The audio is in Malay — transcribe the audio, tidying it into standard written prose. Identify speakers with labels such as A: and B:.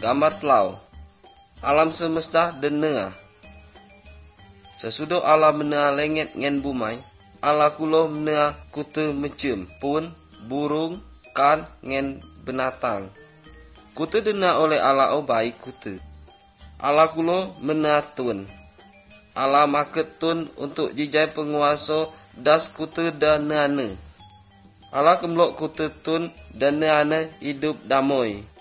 A: Gambar telau. Alam semesta denea. Sesudah Allah menea langit ngan bumai, Allah kulo menea kuta macam pun, burung, kan ngan binatang. Kuta denea oleh Allah baik kuta. Allah kulo menea tun. Allah maket tun untuk jijai penguasa das kuta dan neana. Allah kemlok kuta tun dan neana hidup damai.